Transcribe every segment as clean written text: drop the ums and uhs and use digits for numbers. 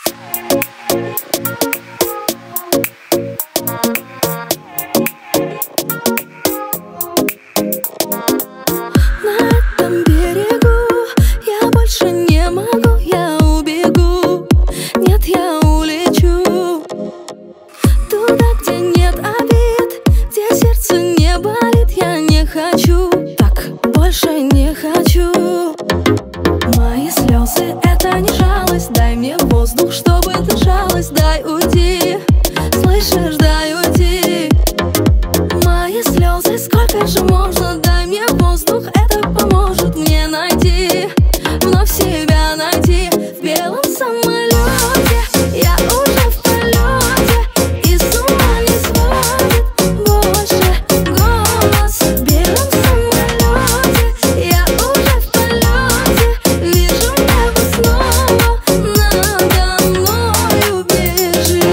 Мои слезы — это не жалость. Дай мне воздух, чтобы дышалось. Дай уйти, слышишь, дай уйти. Мои слезы, сколько же можно? Дай мне воздух, это поможет мне найти, вновь себя найти. В белом самолете я уже в полете, и с ума не сводит больше голос. В белом самолете я уже в полете, вижу небо снова надо мною бежит.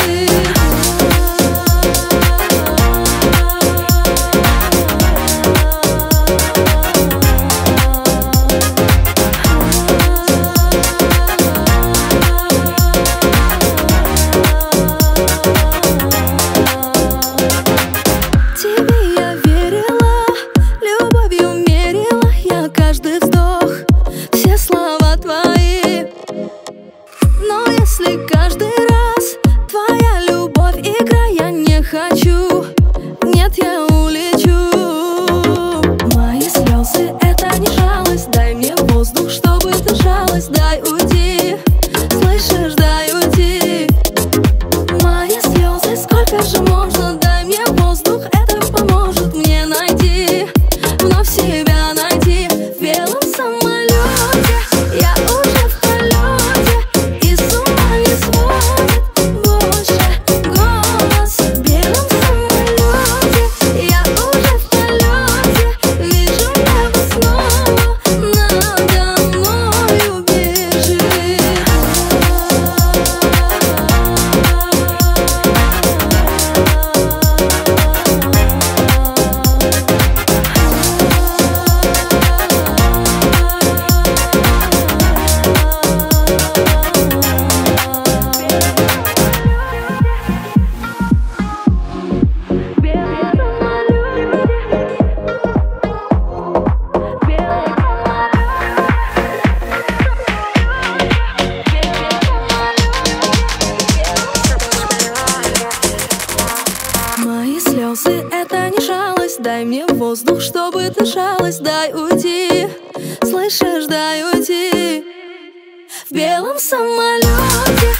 Тебе я верила, любовью мерила я каждый вздох, все слова твои. Но если каждый раз твоя любовь игра, я не хочу, нет, я улечу. Мои слезы — это не жалость. Дай мне воздух, чтобы дышалось. Дай уйти, слышишь, дай уйти. Мои слезы, сколько же можно? Дай мне воздух, это поможет мне найти, вновь себя найти. В белом самолете я уже в полете, и с ума не сводит больше голос. В белом самолете я уже в полете, вижу небо снова надо мною бежит. Мои слезы — это не жалость. Дай мне воздух, чтобы дышалось. Дай уйти, слышишь, дай уйти. В белом самолете